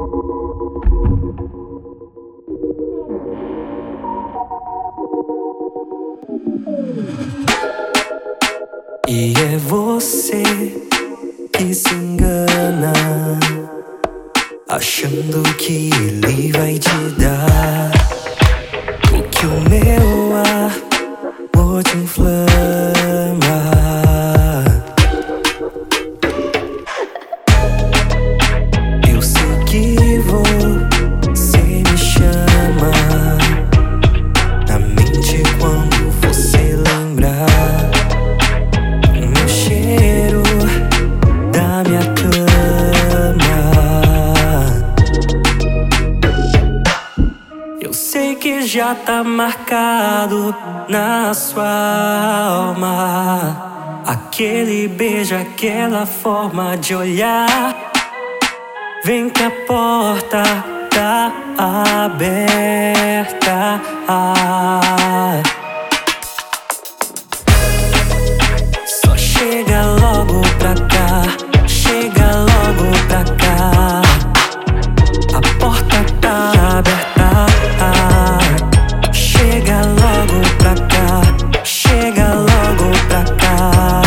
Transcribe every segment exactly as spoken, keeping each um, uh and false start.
E é você que se engana, achando que ele vai te dar o que o meu amor te inflama. Eu sei que você me chama na mente quando você lembrar da minha cama. Eu sei que já tá marcado na sua alma aquele beijo, aquela forma de olhar. Vem que a porta tá aberta. Só chega logo pra cá, chega logo pra cá. A porta tá aberta. Chega logo pra cá, chega logo pra cá.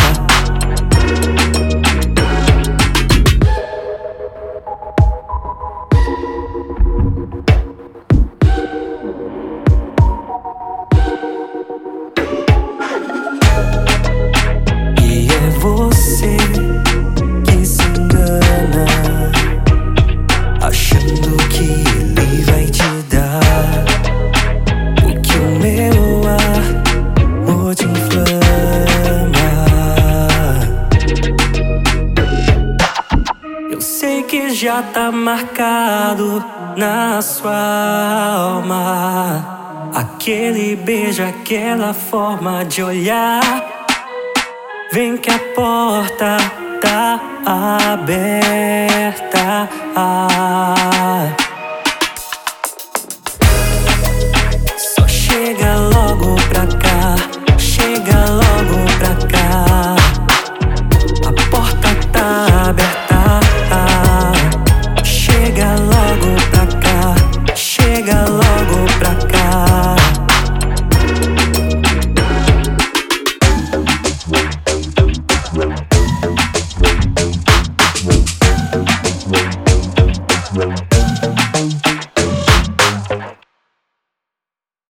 E é você que se engana, achando que ele vai te dar o que o meu amor te inflama. Eu sei que já tá marcado na sua alma aquele beijo, aquela forma de olhar. Vem que a porta tá aberta. Só chega logo.